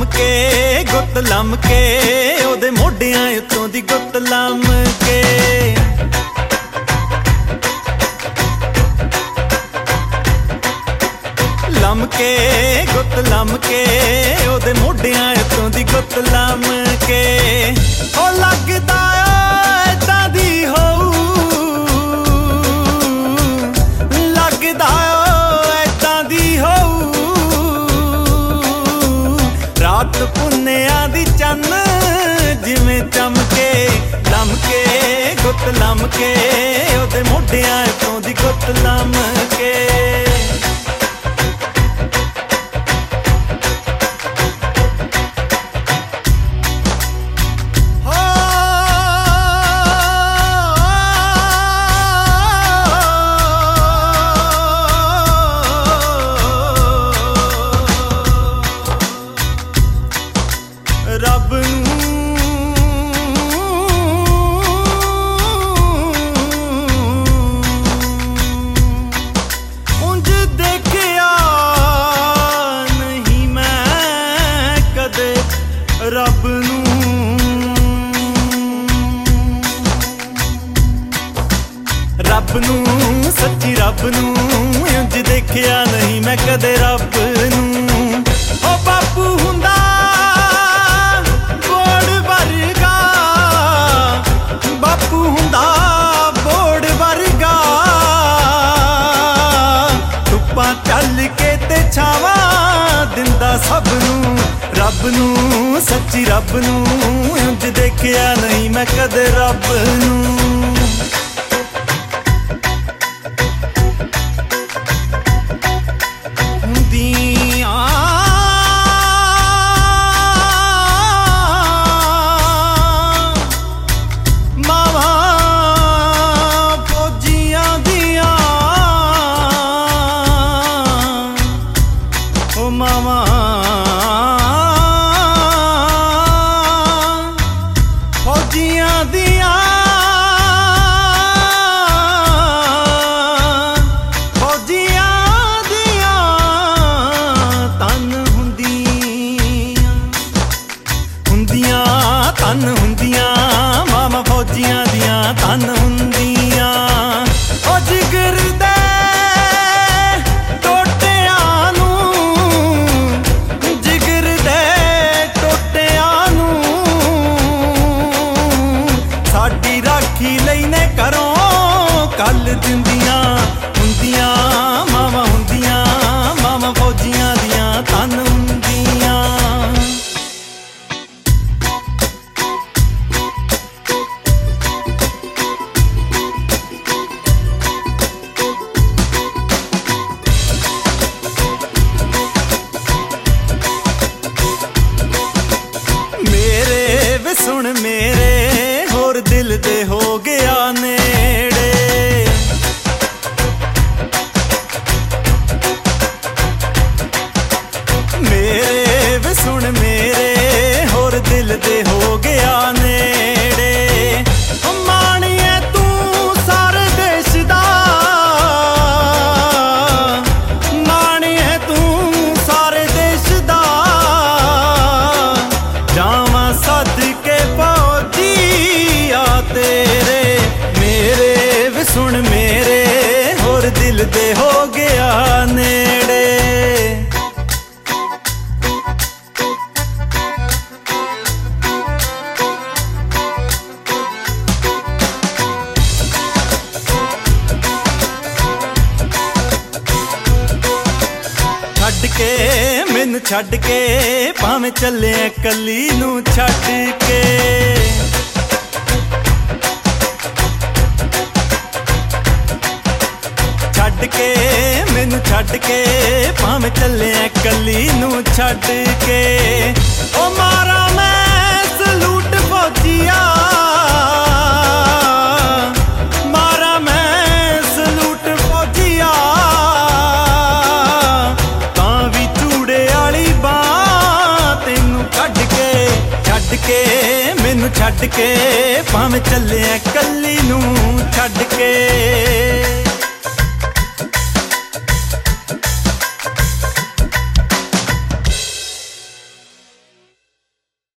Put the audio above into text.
ਕੇ ਗੁੱਤ ਲੰਮ ਕੇ ਉਹਦੇ ਮੋਢਿਆਂ ਉੱਤੋਂ ਦੀ ਗੁੱਤ ਲੰਮ ਕੇ ਲੰਮ ਕੇ ਗੁੱਤ ਲੰਮ ਕੇ ਉਹਦੇ ਮੋਢਿਆਂ ਉੱਤੋਂ ਦੀ ਗੁੱਤ ਲੰਮ ਕੇ ਉਹ ਲੱਗਦਾ ਏਦਾਂ ਦੀ ਹੋਊ ਲੱਗਦਾ ਏਦਾਂ ਦੀ ਹੋਊ ਰਾਤ ਪੁੰਨਿਆਂ ਦੀ ਚੰਨ ਜਿਵੇਂ ਚਮਕੇ ਲੰਮ ਕੇ ਗੁੱਤ ਲੰਮ ਕੇ ਉਹਦੇ ਮੋਢਿਆਂ ਉੱਤੋਂ ਦੀ ਗੁੱਤ ਲੰਮ ਕੇ ਰੱਬ ਉਂਝ ਦੇਖਿਆ ਨਹੀਂ ਮੈਂ ਕਦੇ ਰੱਬ ਨੂੰ ਰੱਬ ਨੂੰ ਸੱਚੀ ਰੱਬ ਨੂੰ ਉਂਝ ਦੇਖਿਆ ਨਹੀਂ ਮੈਂ ਕਦੇ ਰੱਬ ਨੂੰ ਉਹ ਬਾਪੂ ਹੁੰਦਾ ਬਾਪੂ ਹੁੰਦਾ ਬੋੜ ਵਰਗਾ ਧੁੱਪਾਂ ਚੱਲ ਕੇ ਤੇ ਛਾਵਾਂ ਦਿੰਦਾ ਸਭ ਨੂੰ ਰੱਬ ਨੂੰ ਸੱਚੀ ਰੱਬ ਨੂੰ ਉਂਝ ਦੇਖਿਆ ਨਹੀਂ ਮੈਂ ਕਦੇ ਰੱਬ ਨੂੰ ਮਾਵਾਂ ਫੌਜੀਆਂ ਦੀਆਂ ਤਨ ਹੁੰਦੀਆਂ ਮਾਵਾਂ ਫੌਜੀਆਂ ਦੀਆਂ ਤਨ ਹੁੰਦੀਆਂ ਉਹ ਜਿਗਰ ਦੇ ਕੱਲ ਦਿੰਦੀਆਂ ਹੁੰਦੀਆਂ ਮਾਵਾਂ ਫੌਜੀਆਂ ਦੀਆਂ ਤਨ ਹੁੰਦੀਆਂ ਮੇਰੇ ਵੇ ਸੁਣ ਮੇਰੇ ਹੋਰ ਦਿਲ ਦੇ ਹੋ ਗਿਆ ਨੇੜੇ ਮੇਰੇ ਵੇ ਸੁਣ ਮੇਰੇ ਹੋਰ ਦਿਲ ਦੇ ਹੋ ਗਿਆ ਨੇੜੇ ਮਾਣੀਏ ਤੂੰ ਸਾਰੇ ਦੇਸ਼ ਦਾ ਮਾਣੀਏ ਤੂੰ ਸਾਰੇ ਦੇਸ਼ ਦਾ ਜਾਵਾਂ ਸਦਕੇ ਫੌਜੀਆ ਤੇਰੇ ਮੇਰੇ ਵੇ ਸੁਣ ਮੇਰੇ ਹੋਰ ਦਿਲ ਦੇ ਹੋ ਗਿਆ ਨੇੜੇ ਛੱਡ ਕੇ ਮੈਨੂੰ ਛੱਡ ਕੇ ਭਾਵੇਂ ਚੱਲਿਆ ਕੱਲੀ ਨੂੰ ਛੱਡ ਕੇ ਛੱਡ ਕੇ ਮੈਨੂੰ ਛੱਡ ਕੇ ਭਾਵੇਂ ਚੱਲਿਆ ਕੱਲੀ ਨੂੰ ਛੱਡ ਕੇ ਉਹ ਮਾਰਾ ਮੈਂ ਸਲੂਟ ਫੌਜੀਆ ਮਾਰਾ ਮੈਂ ਸਲੂਟ ਫੌਜੀਆ ਤਾਂ ਵੀ ਚੂੜੇ ਵਾਲੀ ਬਾਂਹ ਤੈਨੂੰ ਛੱਡ ਕੇ ਮੈਨੂੰ ਛੱਡ ਕੇ ਭਾਵੇਂ ਚੱਲਿਆ ਕੱਲੀ ਨੂੰ ਛੱਡ ਕੇ